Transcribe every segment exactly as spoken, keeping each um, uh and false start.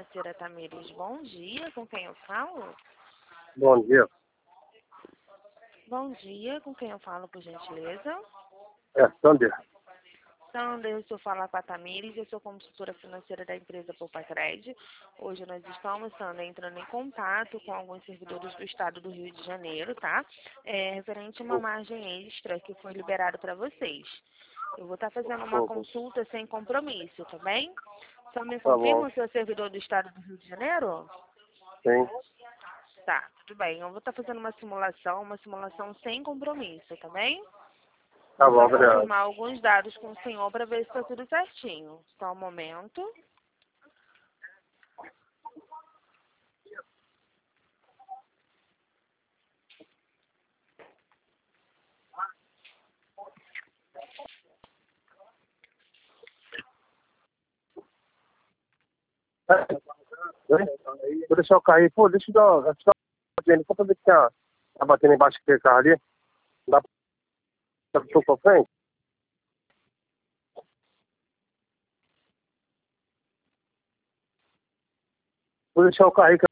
Financeira Tamires, bom dia, com quem eu falo? Bom dia. Bom dia, com quem eu falo, por gentileza? É, Sander. Sander, eu sou falar com a Tamires, eu sou consultora financeira da empresa Poupacred. Hoje nós estamos, Sander, entrando em contato com alguns servidores do estado do Rio de Janeiro, tá? É, referente a uma margem extra que foi liberada para vocês. Eu vou estar fazendo uma consulta sem compromisso, tá bem? Só me Tá confirma bom. o seu servidor do estado do Rio de Janeiro? Sim. Tá, tudo bem. Eu vou estar fazendo uma simulação, uma simulação sem compromisso, tá bem? Tá Vou bom, só obrigado. confirmar alguns dados com o senhor para ver se está tudo certinho. Só um momento. Oi? Vou deixar o carro aí. Pô, deixa eu dar, deixa eu dar uma dinheiro só pra ver que tá, tá batendo embaixo daquele carro ali. Dá pra um pouco pra frente? Vou deixar o carro aí. que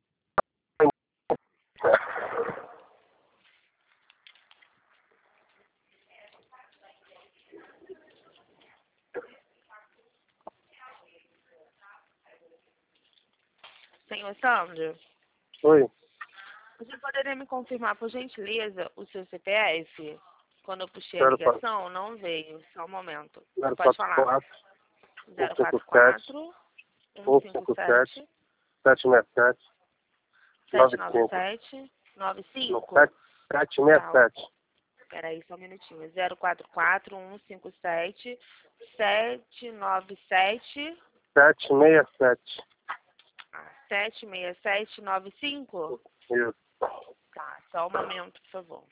Senhor Sandro, Oi. você poderia me confirmar, por gentileza, o seu C P F? Quando eu puxei a zero quatro ligação, não veio. Só um momento. zero Pode quatro falar. quatro zero um cinco quatro sete quatro, um um cinco cinco sete sete, sete seis sete sete nove nove cinco sete, nove cinco. sete sete seis Tá, sete peraí, só um minutinho. zero quatro quatro, um cinco sete, sete nove sete, sete seis sete. ah, sete seis sete nove cinco? Isso. Tá, só um momento, por favor.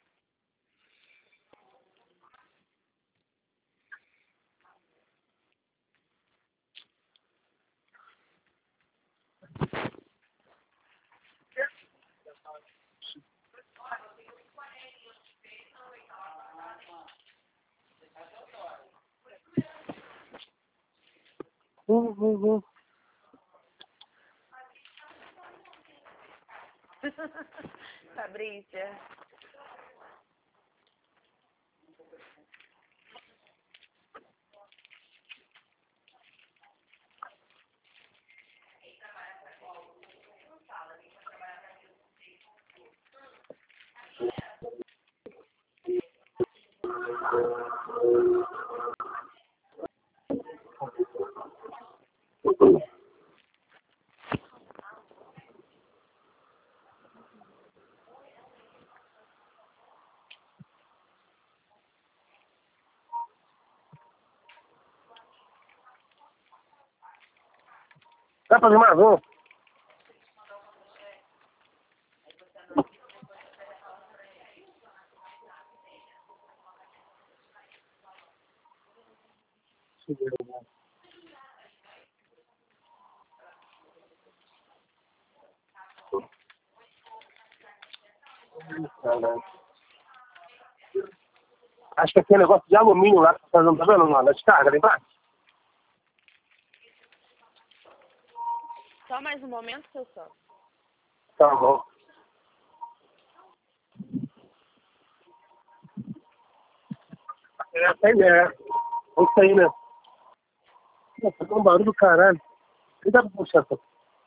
Hum, hum, hum. Fabrícia. Vai fazer mais um? Acho que aqui é negócio de alumínio lá que tá fazendo, tá vendo lá na descarga, ali embaixo? Só mais um momento, seu Sandro. Tá bom. É, tem é. É isso aí, né? Nossa, tá um barulho do caralho. Que dá pra puxar essa?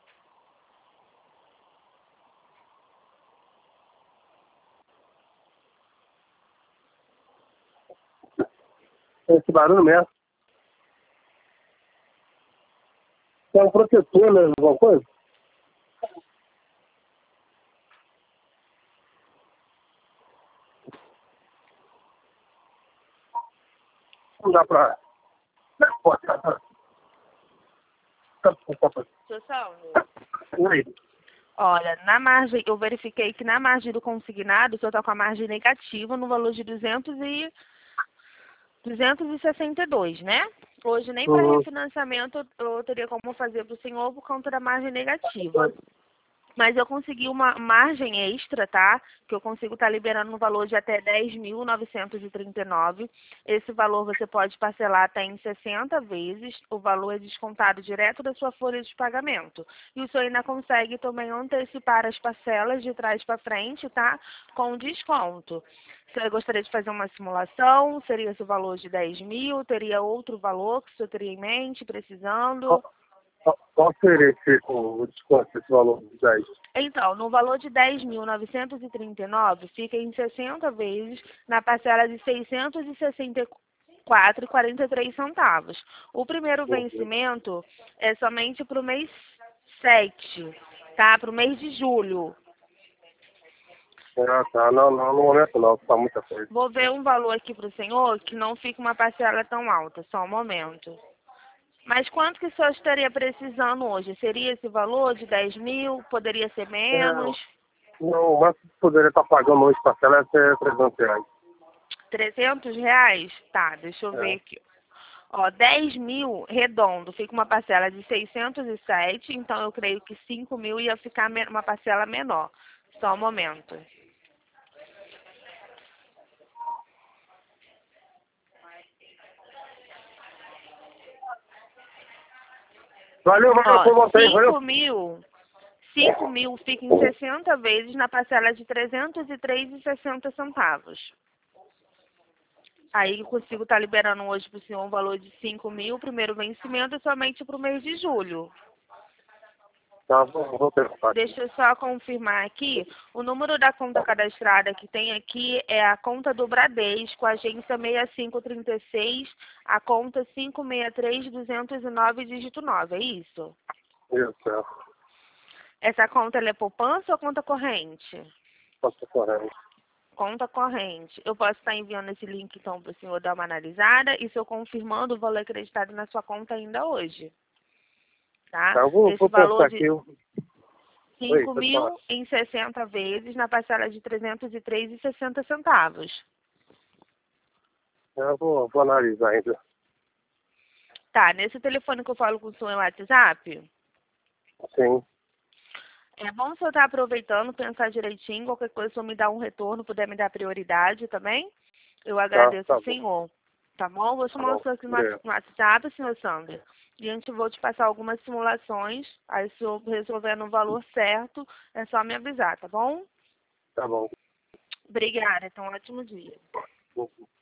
É esse barulho mesmo. É um protetor, né? Alguma coisa? Não dá pra... Não, pô, tá, tá. Tá, tá, tá. Seu Sandro. Oi. Olha, na margem, eu verifiquei que na margem do consignado, o senhor está com a margem negativa no valor de duzentos e, duzentos e sessenta e dois, né? Hoje nem para Uhum. refinanciamento eu, eu teria como fazer para o senhor por conta da margem negativa. Mas eu consegui uma margem extra, tá? Que eu consigo estar liberando no valor de até dez mil novecentos e trinta e nove. Esse valor você pode parcelar até em sessenta vezes. O valor é descontado direto da sua folha de pagamento. E o senhor ainda consegue também antecipar as parcelas de trás para frente, tá? Com desconto. O senhor gostaria de fazer uma simulação? Seria esse o valor de dez mil? Teria outro valor que o senhor teria em mente, precisando? Qual, qual, qual seria esse, o, o desconto, esse valor de dez? Então, no valor de dez mil novecentos e trinta e nove, fica em sessenta vezes na parcela de seiscentos e sessenta e quatro reais e quarenta e três centavos. O primeiro Uhum. vencimento é somente para o mês sete, tá? Para o mês de julho. Ah, tá. Não, não, no momento não, tá muita coisa. Vou ver um valor aqui para o senhor que não fique uma parcela tão alta, só um momento. Mas quanto que o senhor estaria precisando hoje? Seria esse valor de dez mil? Poderia ser Não, menos? não, o máximo que poderia estar pagando hoje parcela é até trezentos reais. trezentos reais? Tá, deixa eu ver É. aqui. Ó, dez mil redondo, fica uma parcela de seiscentos e sete, então eu creio que cinco mil ia ficar me- uma parcela menor. Só um momento. Valeu, valeu, Ó, foi você, valeu. cinco mil, cinco mil fica em sessenta vezes na parcela de trezentos e três reais e sessenta centavos. Aí eu consigo estar liberando hoje para o senhor um valor de cinco mil, o primeiro vencimento é somente para o mês de julho. Tá, vou, vou perguntar aqui. Deixa eu só confirmar aqui. O número da conta cadastrada que tem aqui é a conta do Bradesco, agência seis cinco três seis, a conta cinco seis três duzentos e nove, dígito nove, é isso? Isso, é. Essa conta ela é poupança ou conta corrente? Posso correndo. Conta corrente. Eu posso estar enviando esse link então para o senhor dar uma analisada e se eu confirmando o valor acreditado na sua conta ainda hoje. Tá? Tá, eu vou, Esse vou valor pensar de aqui. eu- Oi, cinco pode falar. mil em sessenta vezes na parcela de trezentos e três reais e sessenta centavos. Eu vou, vou analisar ainda. Tá, nesse telefone que eu falo com o senhor no WhatsApp, Sim, é bom o senhor estar aproveitando, pensar direitinho, qualquer coisa o senhor me dá um retorno, puder me dar prioridade também. Eu tá, agradeço tá o bom. senhor. Tá bom? Vou Tá chamar o bom. senhor aqui no Obrigado. no WhatsApp, senhor Sander. E a gente vou te passar algumas simulações. Aí se eu resolver no valor certo, é só me avisar, tá bom? Tá bom. Obrigada, então um ótimo dia. Uhum.